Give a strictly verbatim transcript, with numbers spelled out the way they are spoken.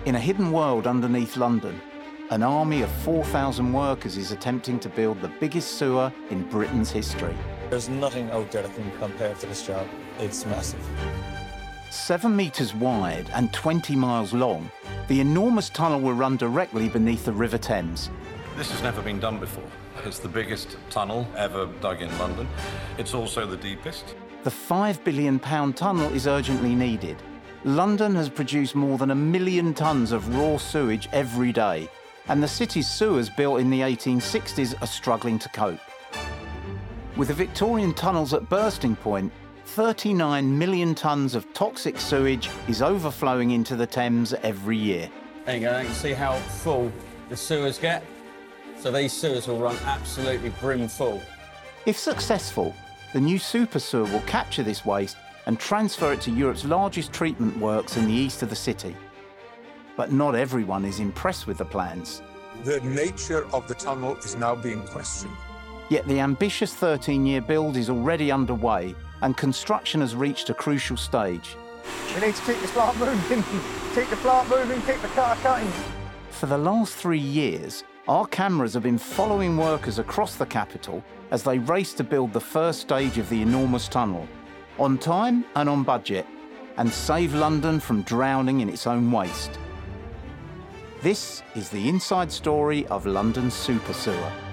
In a hidden world underneath London, an army of four thousand workers is attempting to build the biggest sewer in Britain's history. There's nothing out there that can compare to this job. It's massive. Seven metres wide and twenty miles long, the enormous tunnel will run directly beneath the River Thames. This has never been done before. It's the biggest tunnel ever dug in London. It's also the deepest. The five billion pound tunnel is urgently needed. London has produced more than a million tonnes of raw sewage every day, and the city's sewers built in the eighteen sixties are struggling to cope. With the Victorian tunnels at bursting point, thirty-nine million tonnes of toxic sewage is overflowing into the Thames every year. There you go, you can see how full the sewers get. So these sewers will run absolutely brim full. If successful, the new super sewer will capture this waste and transfer it to Europe's largest treatment works in the east of the city. But not everyone is impressed with the plans. The nature of the tunnel is now being questioned. Yet the ambitious thirteen-year build is already underway and construction has reached a crucial stage. We need to keep this plant moving, keep the plant moving, keep the cutter cutting. For the last three years, our cameras have been following workers across the capital as they race to build the first stage of the enormous tunnel, on time and on budget, and save London from drowning in its own waste. This is the inside story of London's super sewer.